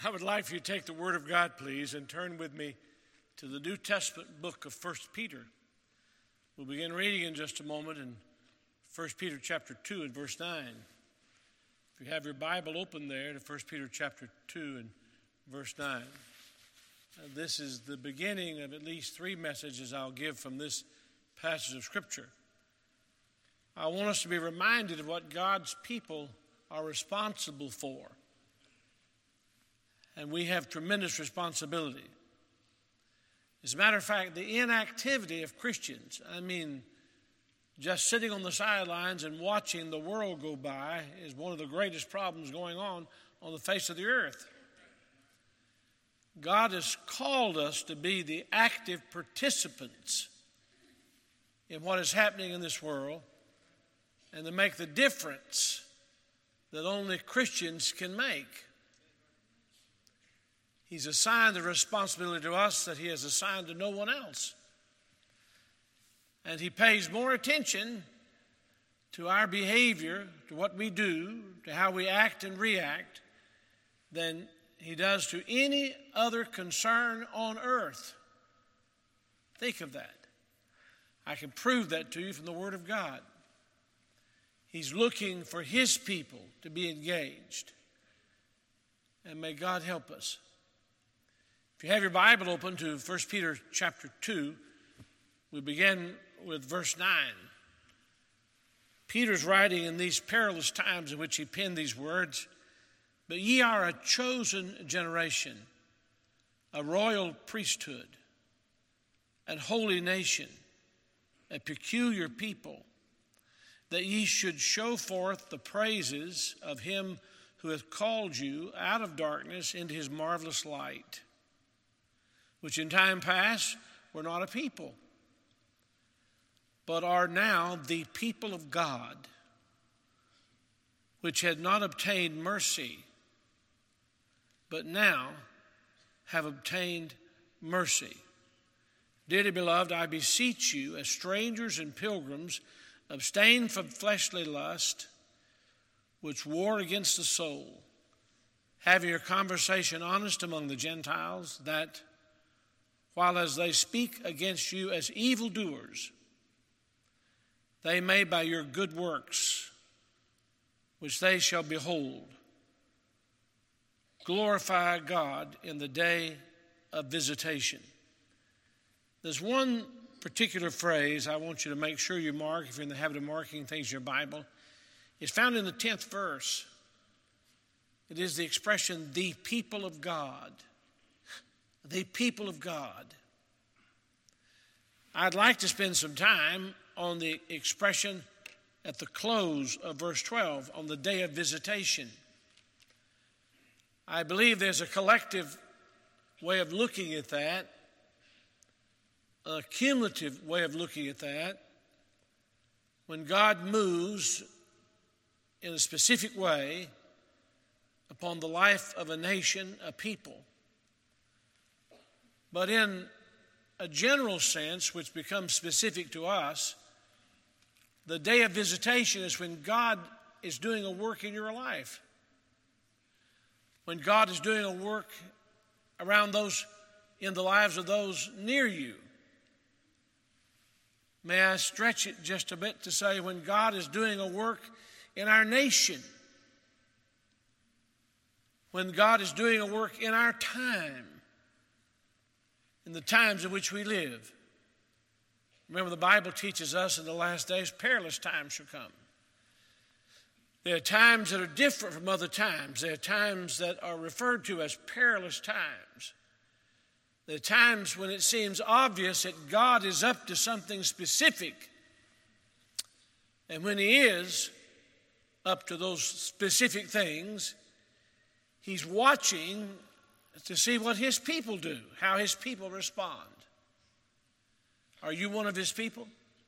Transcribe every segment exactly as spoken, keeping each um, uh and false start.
I would like for you to take the Word of God, please, and turn with me to the New Testament book of First Peter. We'll begin reading in just a moment in First Peter chapter two and verse nine. If you have your Bible open there to First Peter chapter two and verse nine. Uh, this is the beginning of at least three messages I'll give from this passage of Scripture. I want us to be reminded of what God's people are responsible for. And we have tremendous responsibility. As a matter of fact, the inactivity of Christians, I mean, just sitting on the sidelines and watching the world go by is one of the greatest problems going on on the face of the earth. God has called us to be the active participants in what is happening in this world and to make the difference that only Christians can make. He's assigned the responsibility to us that he has assigned to no one else. And he pays more attention to our behavior, to what we do, to how we act and react, than he does to any other concern on earth. Think of that. I can prove that to you from the Word of God. He's looking for his people to be engaged. And may God help us. If you have your Bible open to First Peter chapter two, we begin with verse nine. Peter's writing in these perilous times in which he penned these words, "But ye are a chosen generation, a royal priesthood, and holy nation, a peculiar people, that ye should show forth the praises of him who hath called you out of darkness into his marvelous light, which in time past were not a people, but are now the people of God, which had not obtained mercy, but now have obtained mercy. Dearly beloved, I beseech you, as strangers and pilgrims, abstain from fleshly lust, which war against the soul, having your conversation honest among the Gentiles, that while as they speak against you as evildoers, they may by your good works, which they shall behold, glorify God in the day of visitation." There's one particular phrase I want you to make sure you mark, if you're in the habit of marking things in your Bible. It's found in the tenth verse. It is the expression, "the people of God." The people of God. I'd like to spend some time on the expression at the close of verse twelve, on the day of visitation. I believe there's a collective way of looking at that, a cumulative way of looking at that, when God moves in a specific way upon the life of a nation, a people. But in a general sense, which becomes specific to us, the day of visitation is when God is doing a work in your life. When God is doing a work around those, in the lives of those near you. May I stretch it just a bit to say when God is doing a work in our nation. When God is doing a work in our time. In the times in which we live. Remember, the Bible teaches us in the last days perilous times shall come. There are times that are different from other times. There are times that are referred to as perilous times. There are times when it seems obvious that God is up to something specific. And when he is up to those specific things, he's watching to see what his people do, how his people respond. Are you one of his people?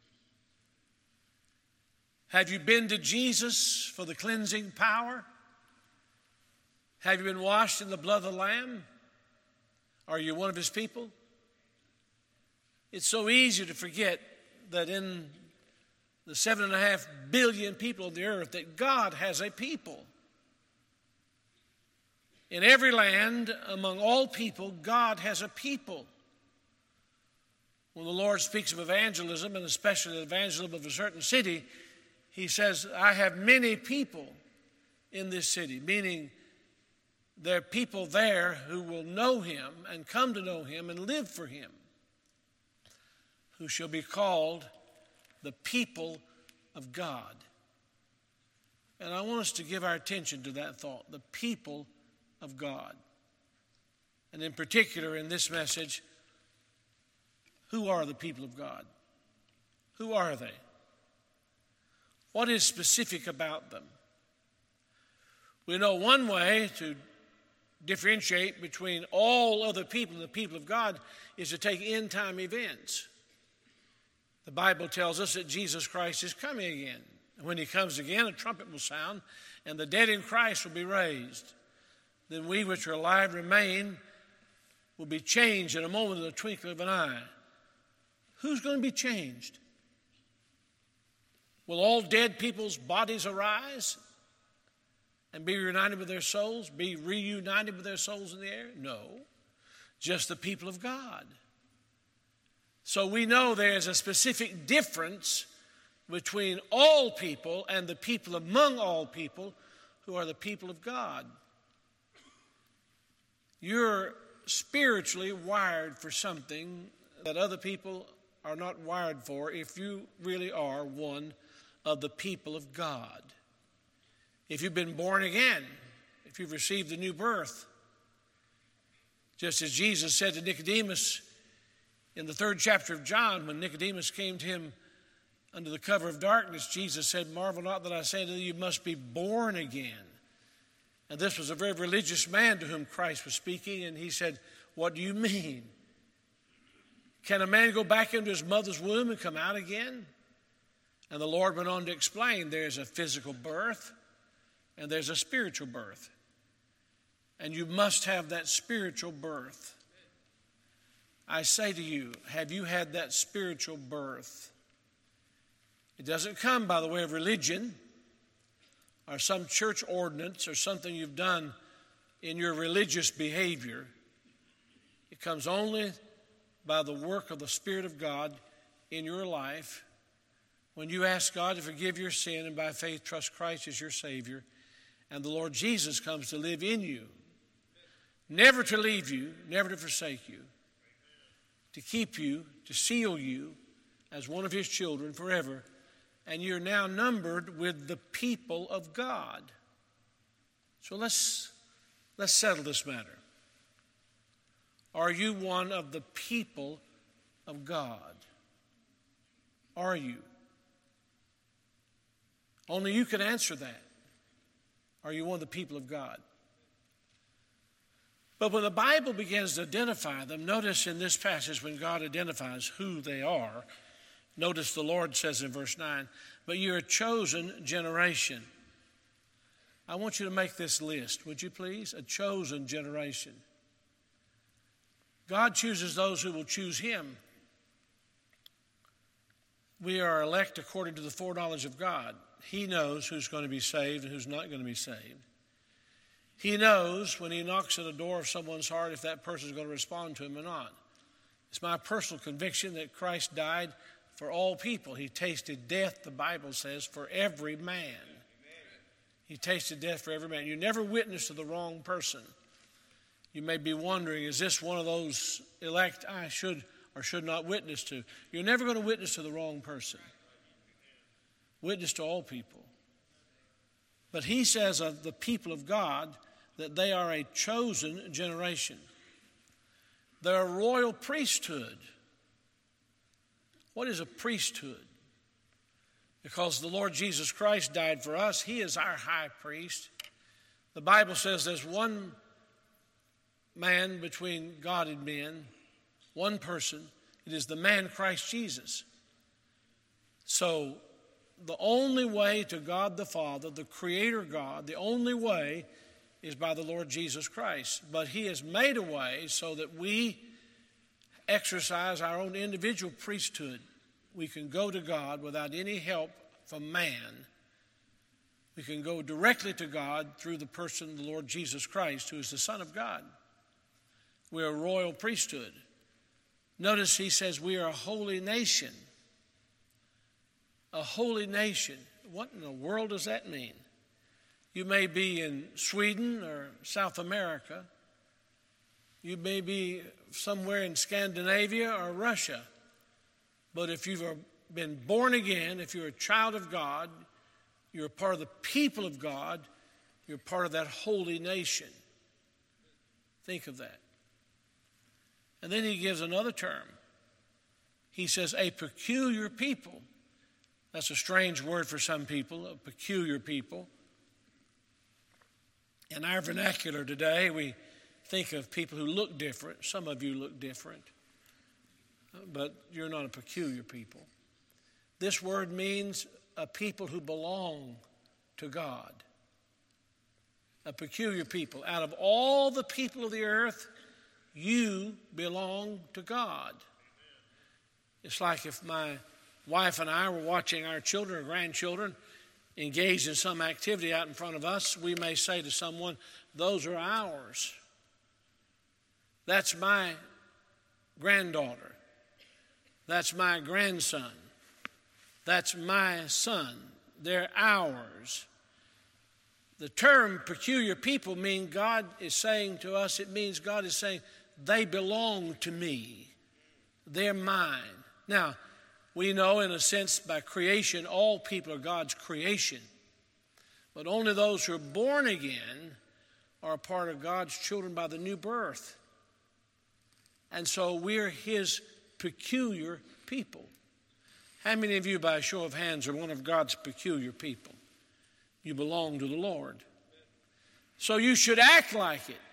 Have you been to Jesus for the cleansing power? Have you been washed in the blood of the Lamb? Are you one of his people? It's so easy to forget that in the seven and a half billion people of the earth, that God has a people. In every land, among all people, God has a people. When the Lord speaks of evangelism, and especially the evangelism of a certain city, he says, I have many people in this city, meaning there are people there who will know him and come to know him and live for him, who shall be called the people of God. And I want us to give our attention to that thought, the people of God. And in particular in this message, who are the people of God? Who are they? What is specific about them? We know one way to differentiate between all other people and the people of God is to take end-time events. The Bible tells us that Jesus Christ is coming again. And when he comes again, a trumpet will sound, and the dead in Christ will be raised. Then we which are alive remain will be changed in a moment of the twinkling of an eye. Who's going to be changed? Will all dead people's bodies arise and be reunited with their souls, be reunited with their souls in the air? No, just the people of God. So we know there is a specific difference between all people and the people among all people who are the people of God. You're spiritually wired for something that other people are not wired for if you really are one of the people of God. If you've been born again, if you've received a new birth, just as Jesus said to Nicodemus in the third chapter of John, when Nicodemus came to him under the cover of darkness, Jesus said, marvel not that I say to you, you must be born again. And this was a very religious man to whom Christ was speaking, and he said, what do you mean? Can a man go back into his mother's womb and come out again? And the Lord went on to explain there's a physical birth and there's a spiritual birth. And you must have that spiritual birth. I say to you, have you had that spiritual birth? It doesn't come by the way of religion or some church ordinance or something you've done in your religious behavior. It comes only by the work of the Spirit of God in your life when you ask God to forgive your sin and by faith trust Christ as your Savior, and the Lord Jesus comes to live in you, never to leave you, never to forsake you, to keep you, to seal you as one of his children forever, and you're now numbered with the people of God. So let's, let's settle this matter. Are you one of the people of God? Are you? Only you can answer that. Are you one of the people of God? But when the Bible begins to identify them, notice in this passage when God identifies who they are, notice the Lord says in verse nine, but you're a chosen generation. I want you to make this list, would you please? A chosen generation. God chooses those who will choose him. We are elect according to the foreknowledge of God. He knows who's going to be saved and who's not going to be saved. He knows when he knocks at the door of someone's heart if that person is going to respond to him or not. It's my personal conviction that Christ died for all people. He tasted death, the Bible says, for every man. He tasted death for every man. You never witness to the wrong person. You may be wondering, is this one of those elect I should or should not witness to? You're never going to witness to the wrong person. Witness to all people. But he says of the people of God that they are a chosen generation. They're a royal priesthood. What is a priesthood? Because the Lord Jesus Christ died for us, he is our high priest. The Bible says there's one man between God and men, one person. It is the man Christ Jesus. So the only way to God the Father, the Creator God, the only way is by the Lord Jesus Christ. But he has made a way so that we exercise our own individual priesthood. We can go to God without any help from man We can go directly to God through the person of the Lord Jesus Christ, who is the Son of God. We're a royal priesthood. Notice he says we are a holy nation. A holy nation. What in the world does that mean? You may be in Sweden or South America. You may be somewhere in Scandinavia or Russia. But if you've been born again, if you're a child of God, you're a part of the people of God, you're part of that holy nation. Think of that. And then he gives another term. He says, a peculiar people. That's a strange word for some people, a peculiar people. In our vernacular today, we think of people who look different. Some of you look different, but you're not a peculiar people. This word means a people who belong to God. A peculiar people. Out of all the people of the earth, you belong to God. It's like if my wife and I were watching our children or grandchildren engaged in some activity out in front of us, we may say to someone, those are ours. That's my granddaughter. That's my grandson. That's my son. They're ours. The term peculiar people mean God is saying to us, it means God is saying, they belong to me. They're mine. Now, we know in a sense by creation, all people are God's creation. But only those who are born again are a part of God's children by the new birth. And so we're his peculiar people. How many of you, by a show of hands, are one of God's peculiar people? You belong to the Lord. So you should act like it.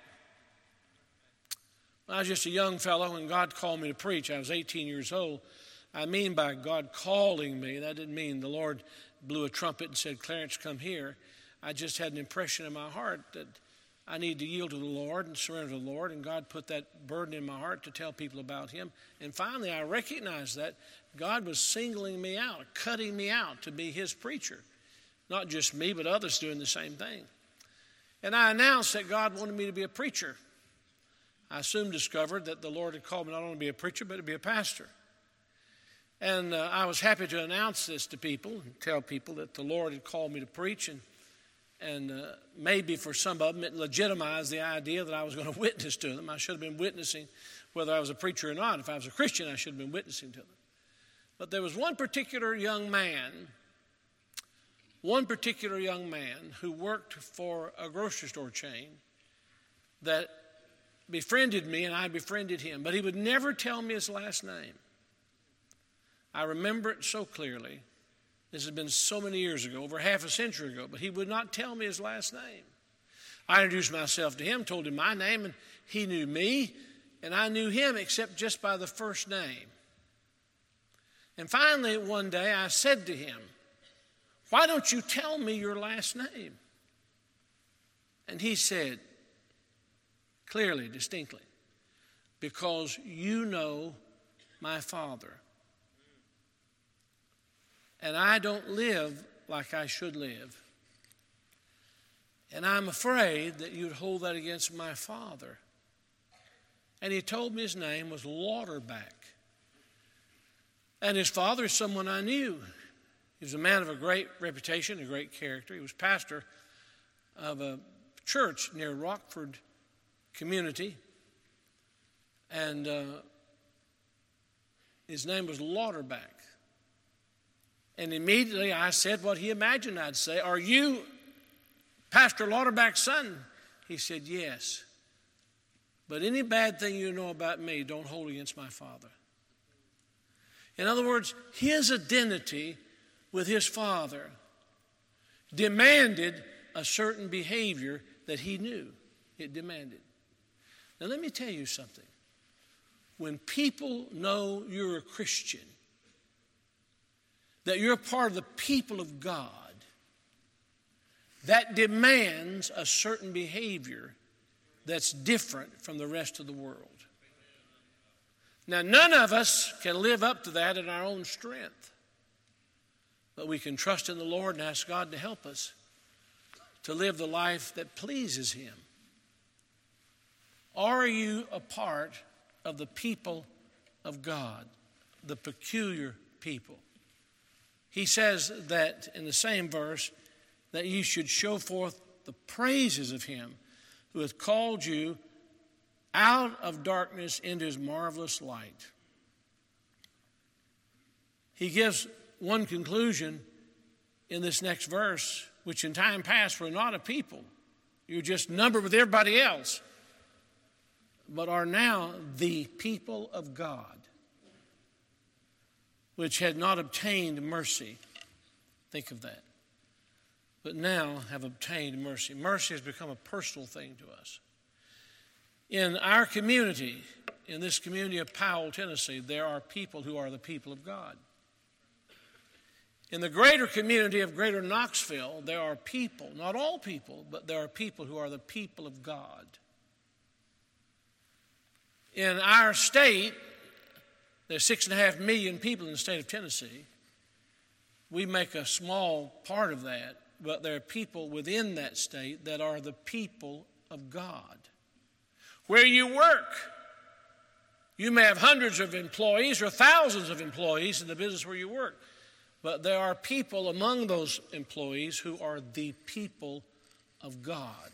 When I was just a young fellow and God called me to preach, I was eighteen years old. I mean by God calling me, that didn't mean the Lord blew a trumpet and said, Clarence, come here. I just had an impression in my heart that I need to yield to the Lord and surrender to the Lord, and God put that burden in my heart to tell people about him. And finally, I recognized that God was singling me out, cutting me out to be his preacher. Not just me, but others doing the same thing. And I announced that God wanted me to be a preacher. I soon discovered that the Lord had called me not only to be a preacher, but to be a pastor. And uh, I was happy to announce this to people and tell people that the Lord had called me to preach. And, and uh, maybe for some of them it legitimized the idea that I was going to witness to them. I should have been witnessing whether I was a preacher or not. If I was a Christian, I should have been witnessing to them. But there was one particular young man, one particular young man who worked for a grocery store chain that befriended me and I befriended him. But he would never tell me his last name. I remember it so clearly. This has been so many years ago, over half a century ago, but he would not tell me his last name. I introduced myself to him, told him my name, and he knew me, and I knew him except just by the first name. And finally, one day, I said to him, why don't you tell me your last name? And he said, clearly, distinctly, because you know my father. And I don't live like I should live. And I'm afraid that you'd hold that against my father. And he told me his name was Lauderback. And his father is someone I knew. He was a man of a great reputation, a great character. He was pastor of a church near Rockford community. And uh, his name was Lauderback. And immediately I said what he imagined I'd say. Are you Pastor Lauderback's son? He said, yes. But any bad thing you know about me, don't hold against my father. In other words, his identity with his father demanded a certain behavior that he knew. It demanded. Now let me tell you something. When people know you're a Christian, that you're part of the people of God, that demands a certain behavior that's different from the rest of the world. Now, none of us can live up to that in our own strength, but we can trust in the Lord and ask God to help us. to live the life that pleases him? Are you a part of the people of God, the peculiar people? He says that in the same verse, that you should show forth the praises of him who hath called you out of darkness into his marvelous light. He gives one conclusion in this next verse, which in time past were not a people. You're just numbered with everybody else, but are now the people of God, which had not obtained mercy. Think of that. But now have obtained mercy. Mercy has become a personal thing to us. In our community, in this community of Powell, Tennessee, there are people who are the people of God. In the greater community of Greater Knoxville, there are people, not all people, but there are people who are the people of God. In our state, there's six and a half million people in the state of Tennessee. We make a small part of that, but there are people within that state that are the people of God. Where you work, you may have hundreds of employees or thousands of employees in the business where you work. But there are people among those employees who are the people of God.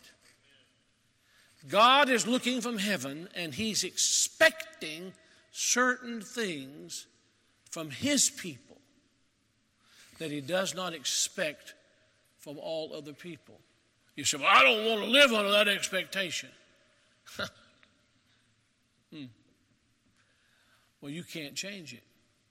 God is looking from heaven, and he's expecting certain things from his people that he does not expect from all other people. You say, well, I don't want to live under that expectation. hmm. Well, you can't change it.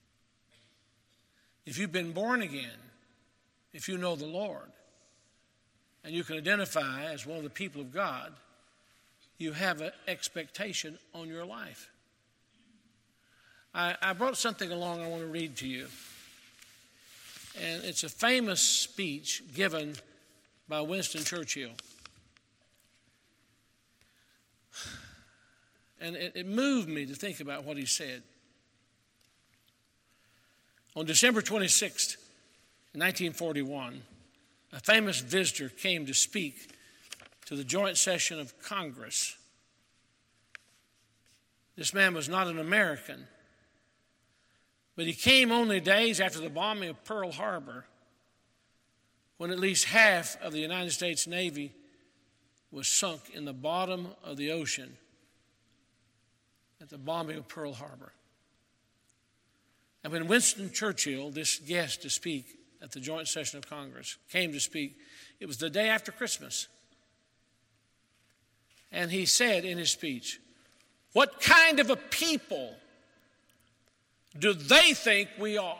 If you've been born again, if you know the Lord, and you can identify as one of the people of God, you have an expectation on your life. I, I brought something along I want to read to you. And it's a famous speech given by Winston Churchill. And it, it moved me to think about what he said. On December twenty-sixth, nineteen forty-one, a famous visitor came to speak to the joint session of Congress. This man was not an American, but he came only days after the bombing of Pearl Harbor, when at least half of the United States Navy was sunk in the bottom of the ocean at the bombing of Pearl Harbor. And when Winston Churchill, this guest to speak at the joint session of Congress, came to speak, it was the day after Christmas. And he said in his speech, what kind of a people do they think we are?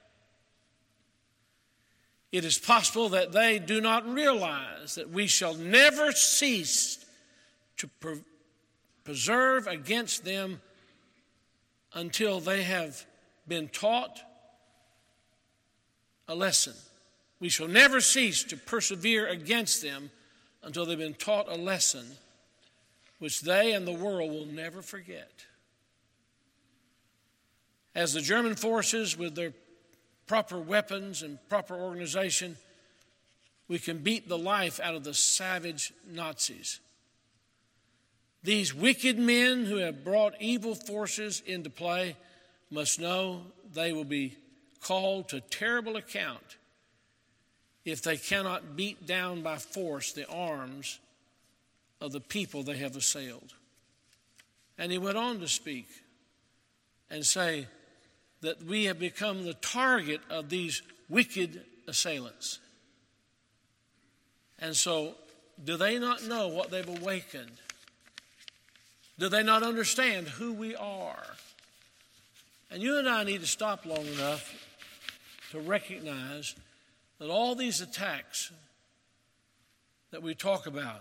It is possible that they do not realize that we shall never cease to pre- preserve against them until they have been taught a lesson. We shall never cease to persevere against them until they've been taught a lesson which they and the world will never forget. As the German forces, with their proper weapons and proper organization, we can beat the life out of the savage Nazis. These wicked men who have brought evil forces into play must know they will be called to terrible account if they cannot beat down by force the arms of the people they have assailed. And he went on to speak and say that we have become the target of these wicked assailants. And so, do they not know what they've awakened? Do they not understand who we are? And you and I need to stop long enough to recognize that all these attacks that we talk about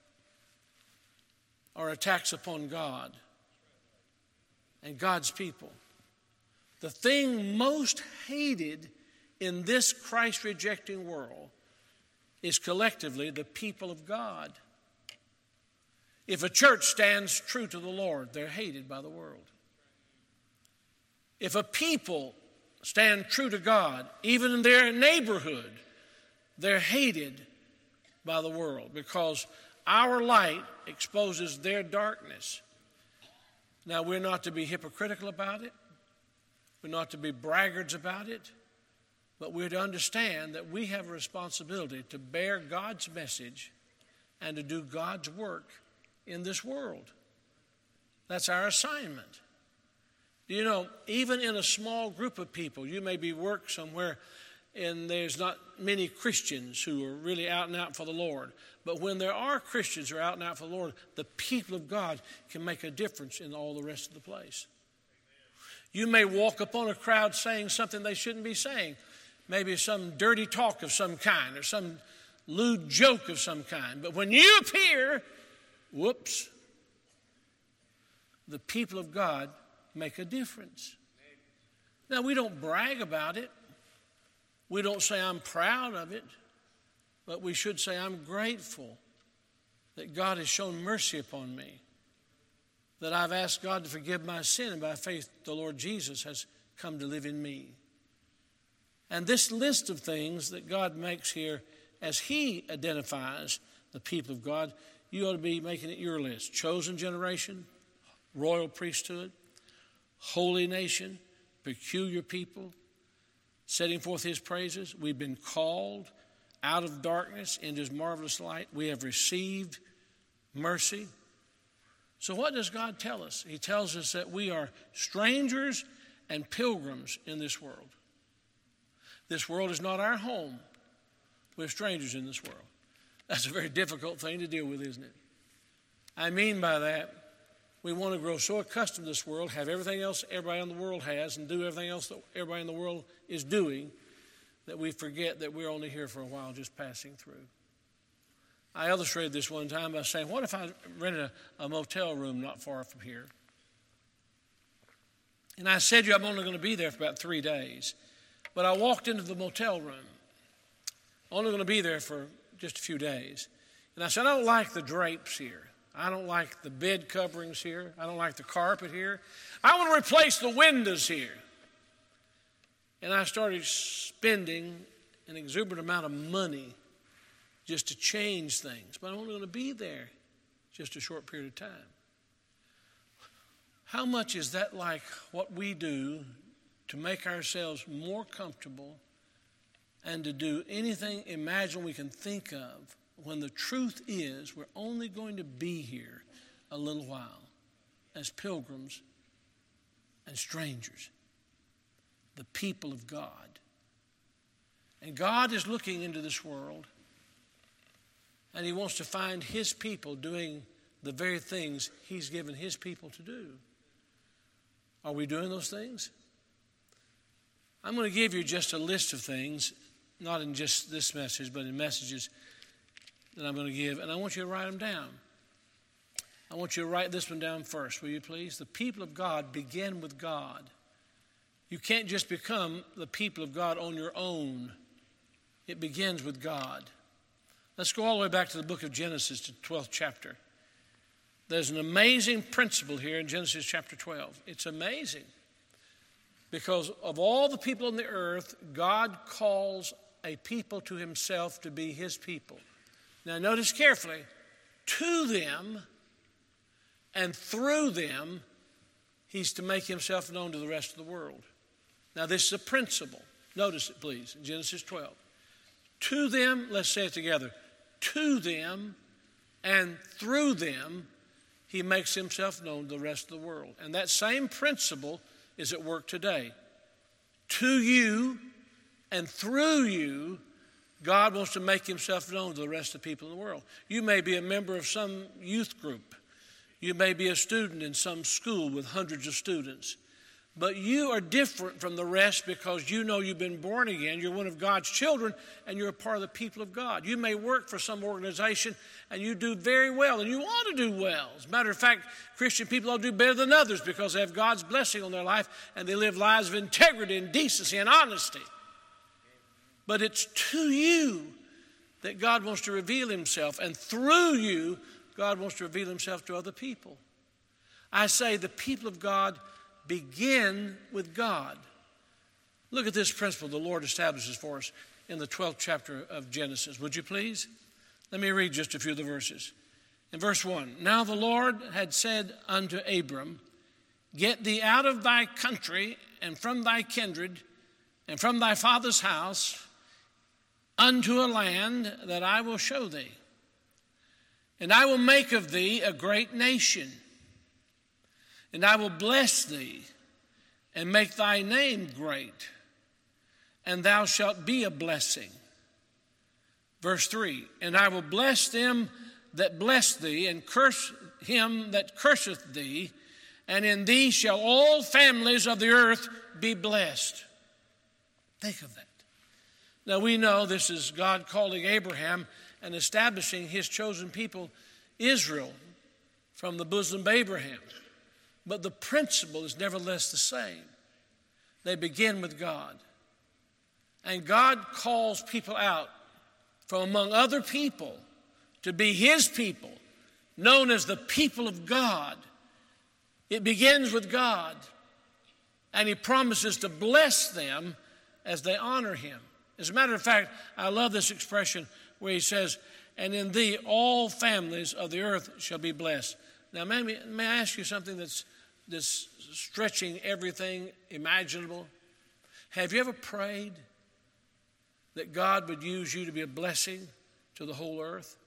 are attacks upon God and God's people. The thing most hated in this Christ-rejecting world is collectively the people of God. If a church stands true to the Lord, they're hated by the world. If a people stand true to God, even in their neighborhood, they're hated by the world because our light exposes their darkness. Now, we're not to be hypocritical about it. We're not to be braggarts about it. But we're to understand that we have a responsibility to bear God's message and to do God's work in this world. That's our assignment. You know, even in a small group of people, you may be work somewhere and there's not many Christians who are really out and out for the Lord. But when there are Christians who are out and out for the Lord, the people of God can make a difference in all the rest of the place. You may walk upon a crowd saying something they shouldn't be saying. Maybe some dirty talk of some kind or some lewd joke of some kind. But when you appear, whoops, the people of God make a difference. Now, we don't brag about it. We don't say I'm proud of it. But we should say I'm grateful that God has shown mercy upon me, that I've asked God to forgive my sin, and by faith the Lord Jesus has come to live in me. And this list of things that God makes here as he identifies the people of God, you ought to be making it your list. Chosen generation, royal priesthood, holy nation, peculiar people, setting forth his praises. We've been called out of darkness into his marvelous light. We have received mercy. So what does God tell us? He tells us that we are strangers and pilgrims in this world. This world is not our home. We're strangers in this world. That's a very difficult thing to deal with, isn't it? I mean by that, we want to grow so accustomed to this world, have everything else everybody in the world has, and do everything else that everybody in the world is doing, that we forget that we're only here for a while, just passing through. I illustrated this one time by saying, what if I rented a, a motel room not far from here? And I said to you, I'm only going to be there for about three days. But I walked into the motel room. I'm only going to be there for just a few days. And I said, I don't like the drapes here. I don't like the bed coverings here. I don't like the carpet here. I want to replace the windows here. And I started spending an exuberant amount of money just to change things. But I'm only going to be there just a short period of time. How much is that like what we do to make ourselves more comfortable and to do anything imaginable we can think of, when the truth is we're only going to be here a little while as pilgrims and strangers, the people of God. And God is looking into this world, and he wants to find his people doing the very things he's given his people to do. Are we doing those things? I'm going to give you just a list of things, not in just this message, but in messages that I'm going to give, and I want you to write them down. I want you to write this one down first, will you please? The people of God begin with God. You can't just become the people of God on your own. It begins with God. Let's go all the way back to the book of Genesis, to the twelfth chapter. There's an amazing principle here in Genesis chapter twelve. It's amazing. Because of all the people on the earth, God calls a people to himself to be his people. Now notice carefully, to them and through them, he's to make himself known to the rest of the world. Now this is a principle. Notice it, please, in Genesis twelve. To them, let's say it together, to them and through them, he makes himself known to the rest of the world. And that same principle is at work today. To you and through you, God wants to make himself known to the rest of the people in the world. You may be a member of some youth group. You may be a student in some school with hundreds of students. But you are different from the rest because you know you've been born again. You're one of God's children, and you're a part of the people of God. You may work for some organization, and you do very well, and you want to do well. As a matter of fact, Christian people all do better than others because they have God's blessing on their life, and they live lives of integrity and decency and honesty. But it's to you that God wants to reveal himself, and through you, God wants to reveal himself to other people. I say the people of God begin with God. Look at this principle the Lord establishes for us in the twelfth chapter of Genesis. Would you please? Let me read just a few of the verses. In verse one, now the Lord had said unto Abram, get thee out of thy country and from thy kindred and from thy father's house unto a land that I will show thee. And I will make of thee a great nation, and I will bless thee and make thy name great, and thou shalt be a blessing. Verse three, and I will bless them that bless thee, and curse him that curseth thee, and in thee shall all families of the earth be blessed. Think of that. Now we know this is God calling Abraham and establishing his chosen people, Israel, from the bosom of Abraham. But the principle is nevertheless the same. They begin with God. And God calls people out from among other people to be his people, known as the people of God. It begins with God, and he promises to bless them as they honor him. As a matter of fact, I love this expression where he says, and in thee all families of the earth shall be blessed. Now, may, may I ask you something that's, that's stretching everything imaginable? Have you ever prayed that God would use you to be a blessing to the whole earth?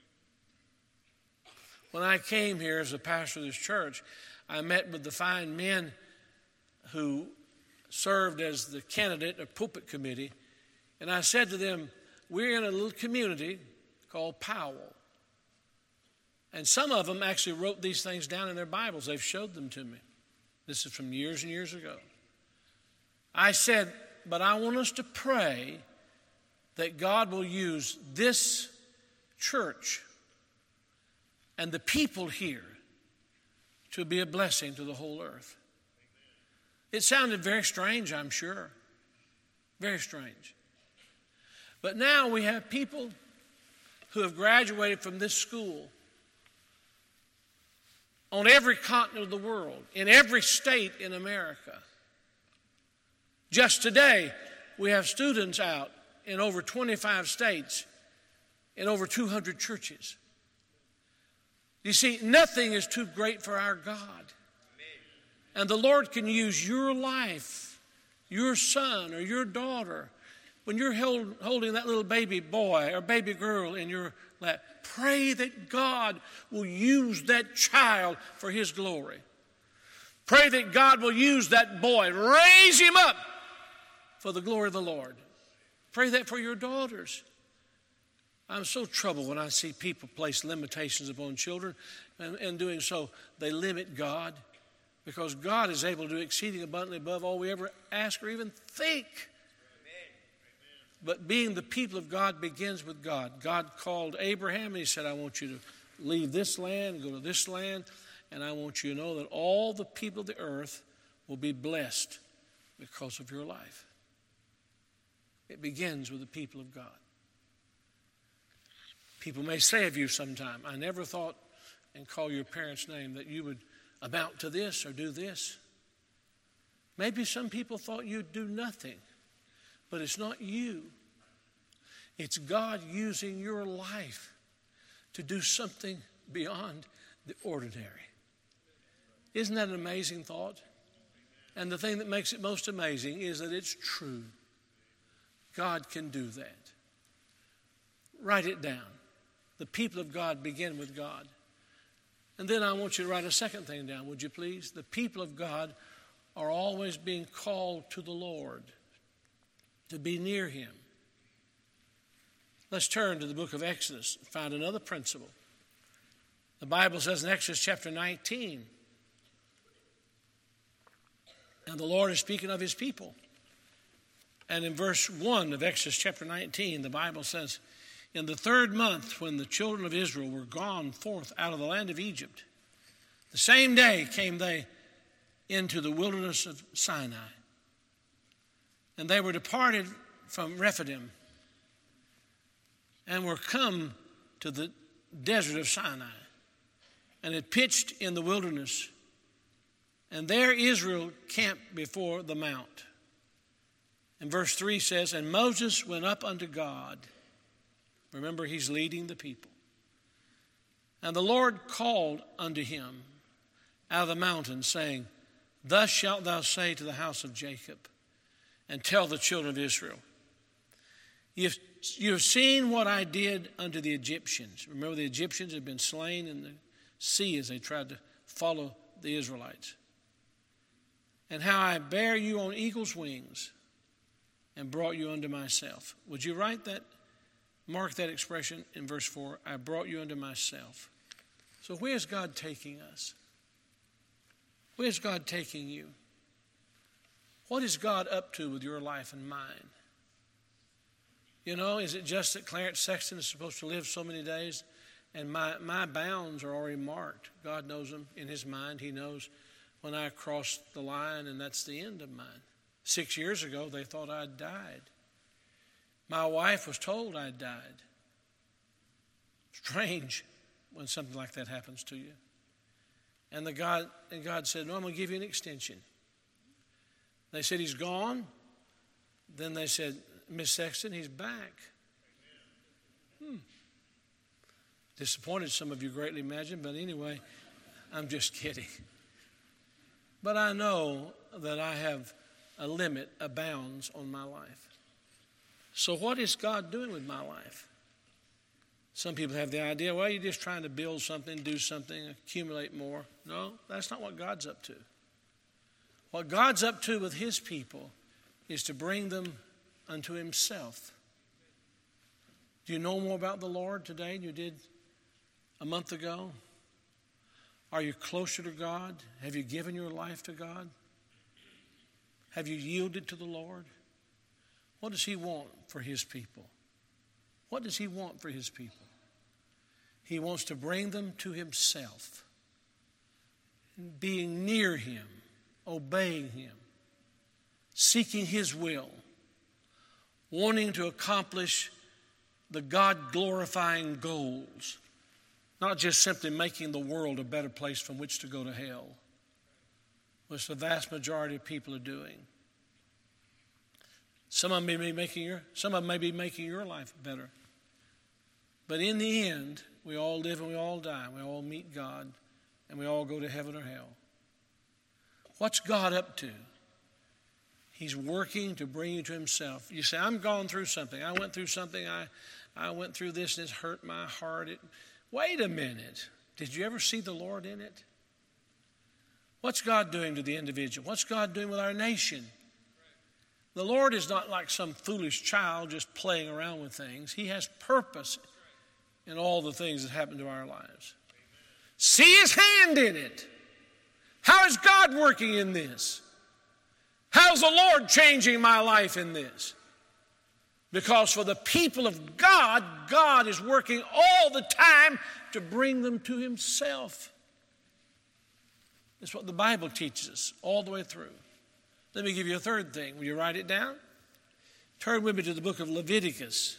When I came here as a pastor of this church, I met with the fine men who served as the candidate or pulpit committee, and I said to them, we're in a little community called Powell. And some of them actually wrote these things down in their Bibles. They've showed them to me. This is from years and years ago. I said, but I want us to pray that God will use this church and the people here to be a blessing to the whole earth. It sounded very strange, I'm sure. Very strange. But now we have people who have graduated from this school on every continent of the world, in every state in America. Just today, we have students out in over twenty-five states, in over two hundred churches. You see, nothing is too great for our God. And the Lord can use your life, your son or your daughter. When you're held, holding that little baby boy or baby girl in your lap, pray that God will use that child for his glory. Pray that God will use that boy, raise him up for the glory of the Lord. Pray that for your daughters. I'm so troubled when I see people place limitations upon children, and in doing so, they limit God, because God is able to do exceeding abundantly above all we ever ask or even think. But being the people of God begins with God. God called Abraham and he said, I want you to leave this land, go to this land, and I want you to know that all the people of the earth will be blessed because of your life. It begins with the people of God. People may say of you sometime, I never thought and call your parents' name that you would amount to this or do this. Maybe some people thought you'd do nothing. But it's not you. It's God using your life to do something beyond the ordinary. Isn't that an amazing thought? And the thing that makes it most amazing is that it's true. God can do that. Write it down. The people of God begin with God. And then I want you to write a second thing down, would you please? The people of God are always being called to the Lord, to be near him. Let's turn to the book of Exodus and find another principle. The Bible says in Exodus chapter nineteen, and the Lord is speaking of his people. And in verse one of Exodus chapter nineteen, the Bible says, in the third month, when the children of Israel were gone forth out of the land of Egypt, the same day came they into the wilderness of Sinai. And they were departed from Rephidim and were come to the desert of Sinai and had pitched in the wilderness. And there Israel camped before the mount. And verse three says, and Moses went up unto God Remember, he's leading the people. And the Lord called unto him out of the mountain, saying, Thus shalt thou say to the house of Jacob, and tell the children of Israel, You've, you've seen what I did unto the Egyptians. Remember, the Egyptians had been slain in the sea as they tried to follow the Israelites. And how I bare you on eagle's wings and brought you unto myself. Would you write that, mark that expression in verse four? I brought you unto myself. So where's God taking us? Where's God taking you? What is God up to with your life and mine? You know, is it just that Clarence Sexton is supposed to live so many days and my, my bounds are already marked? God knows them in his mind. He knows when I cross the line and that's the end of mine. Six years ago, they thought I'd died. My wife was told I'd died. Strange when something like that happens to you. And the God and God said, no, I'm going to give you an extension. They said, he's gone. Then they said, Miss Sexton, he's back. Hmm. Disappointed some of you greatly, imagine, but anyway, I'm just kidding. But I know that I have a limit, a bounds on my life. So what is God doing with my life? Some people have the idea, well, you're just trying to build something, do something, accumulate more. No, that's not what God's up to. What God's up to with his people is to bring them unto himself. Do you know more about the Lord today than you did a month ago? Are you closer to God? Have you given your life to God? Have you yielded to the Lord? What does he want for his people? What does he want for his people? He wants to bring them to himself, being near him, obeying him, seeking his will, wanting to accomplish the God-glorifying goals, not just simply making the world a better place from which to go to hell, which the vast majority of people are doing. Some of them may be making your, some of them may be making your life better. But in the end, we all live and we all die. We all meet God and we all go to heaven or hell. What's God up to? He's working to bring you to himself. You say, I'm going through something. I went through something. I, I went through this and it's hurt my heart. It, wait a minute. Did you ever see the Lord in it? What's God doing to the individual? What's God doing with our nation? The Lord is not like some foolish child just playing around with things. He has purpose in all the things that happen to our lives. See his hand in it. How is God working in this? How's the Lord changing my life in this? Because for the people of God, God is working all the time to bring them to himself. That's what the Bible teaches us all the way through. Let me give you a third thing. Will you write it down? Turn with me to the book of Leviticus.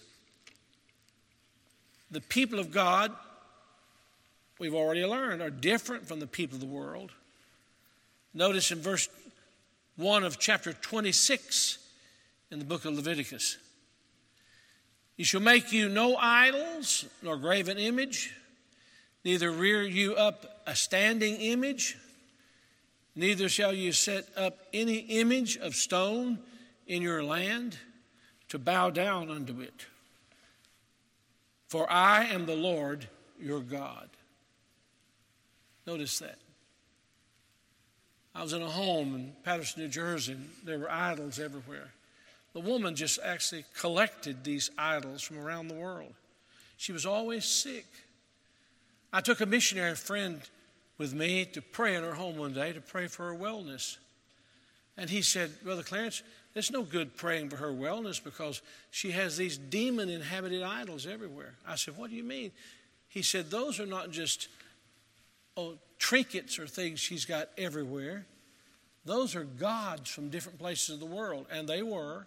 The people of God, we've already learned, are different from the people of the world. Notice in verse one of chapter twenty-six in the book of Leviticus. You shall make you no idols, nor graven image, neither rear you up a standing image, neither shall you set up any image of stone in your land to bow down unto it. For I am the Lord your God. Notice that. I was in a home in Patterson, New Jersey, and there were idols everywhere. The woman just actually collected these idols from around the world. She was always sick. I took a missionary friend with me to pray in her home one day, to pray for her wellness. And he said, Brother Clarence, there's no good praying for her wellness because she has these demon-inhabited idols everywhere. I said, what do you mean? He said, those are not just oh, trinkets or things she's got everywhere. Those are gods from different places of the world, and they were.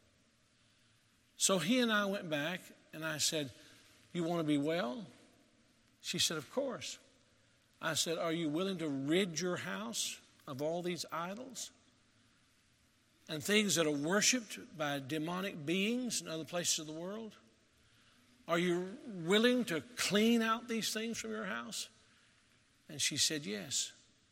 So he and I went back, and I said, you want to be well? She said, of course. I said, are you willing to rid your house of all these idols and things that are worshipped by demonic beings in other places of the world? Are you willing to clean out these things from your house? And she said, yes.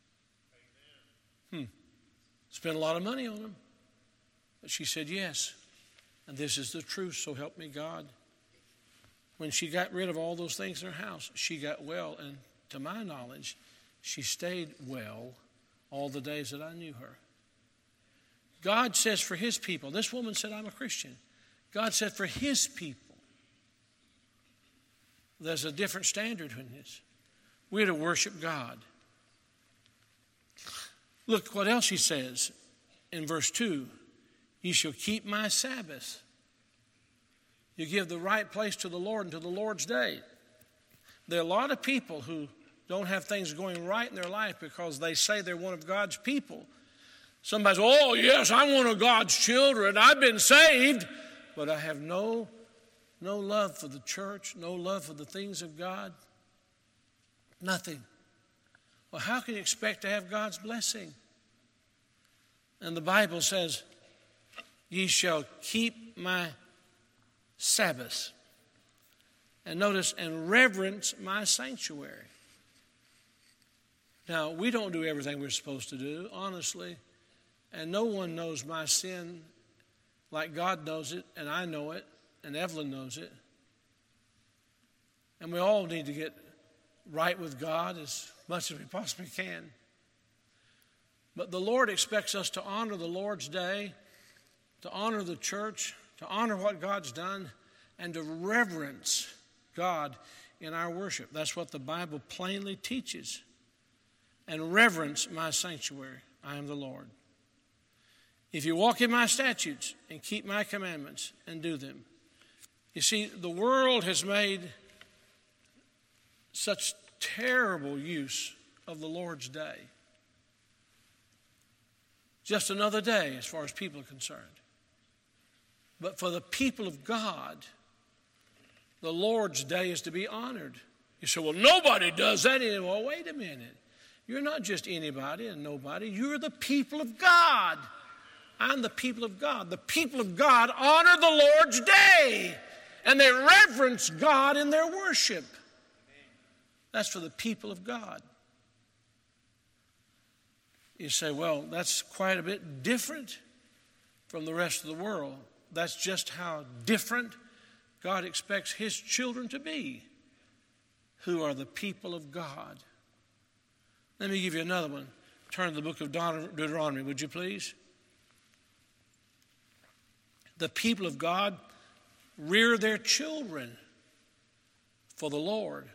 Hmm. Spent a lot of money on them. But she said, yes. And this is the truth, so help me God. When she got rid of all those things in her house, she got well. And to my knowledge, she stayed well all the days that I knew her. God says for his people, this woman said, I'm a Christian. God said for his people, there's a different standard in this. We're to worship God. Look what else he says in verse two. You shall keep my Sabbath. You give the right place to the Lord and to the Lord's day. There are a lot of people who don't have things going right in their life because they say they're one of God's people. Somebody says, oh, yes, I'm one of God's children. I've been saved. But I have no, no love for the church, no love for the things of God. Nothing. Well, how can you expect to have God's blessing? And the Bible says, ye shall keep my Sabbath. And notice, and reverence my sanctuary. Now, we don't do everything we're supposed to do, honestly. And no one knows my sin like God knows it, and I know it, and Evelyn knows it. And we all need to get right with God as much as we possibly can. But the Lord expects us to honor the Lord's day, to honor the church, to honor what God's done, and to reverence God in our worship. That's what the Bible plainly teaches. And reverence my sanctuary. I am the Lord. If you walk in my statutes and keep my commandments and do them. You see, the world has made such terrible use of the Lord's day. Just another day as far as people are concerned. But for the people of God, the Lord's day is to be honored. You say, well, nobody does that anymore. Well, wait a minute. You're not just anybody and nobody. You're the people of God. I'm the people of God. The people of God honor the Lord's day. And they reverence God in their worship. That's for the people of God. You say, well, that's quite a bit different from the rest of the world. That's just how different God expects his children to be, who are the people of God. Let me give you another one. Turn to the book of Deuteronomy, would you please? The people of God rear their children for the Lord.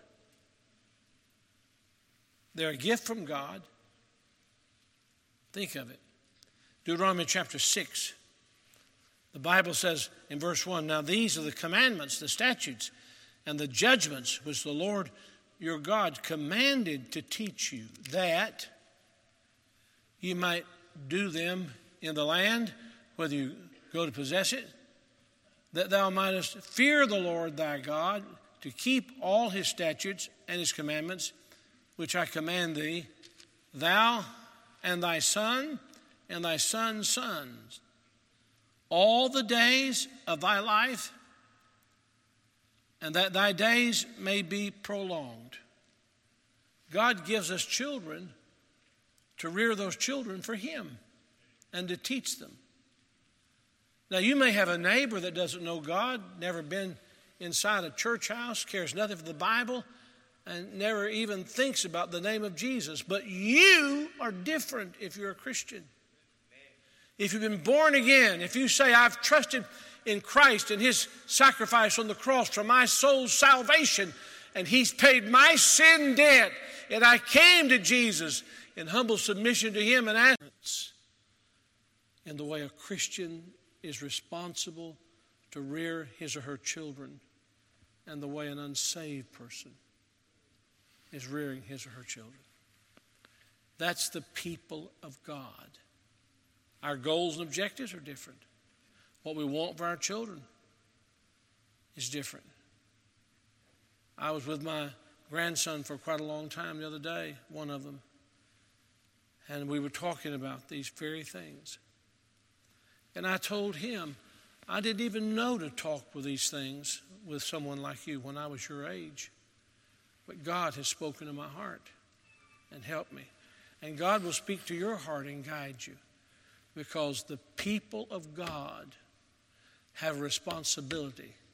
They're a gift from God. Think of it. Deuteronomy chapter six. The Bible says in verse one, now these are the commandments, the statutes, and the judgments which the Lord your God commanded to teach you, that you might do them in the land, whether you go to possess it, that thou mightest fear the Lord thy God, to keep all his statutes and his commandments, which I command thee, thou and thy son and thy son's sons, all the days of thy life, and that thy days may be prolonged. God gives us children to rear those children for him and to teach them. Now, you may have a neighbor that doesn't know God, never been inside a church house, cares nothing for the Bible, and never even thinks about the name of Jesus. But you are different if you're a Christian. If you've been born again, if you say, I've trusted in Christ and his sacrifice on the cross for my soul's salvation, and he's paid my sin debt, and I came to Jesus in humble submission to him and asked in the way a Christian is responsible to rear his or her children, and the way an unsaved person is rearing his or her children. That's the people of God. Our goals and objectives are different. What we want for our children is different. I was with my grandson for quite a long time the other day, one of them, and we were talking about these very things. And I told him I didn't even know to talk with these things with someone like you when I was your age. But God has spoken to my heart and helped me. And God will speak to your heart and guide you, because the people of God have a responsibility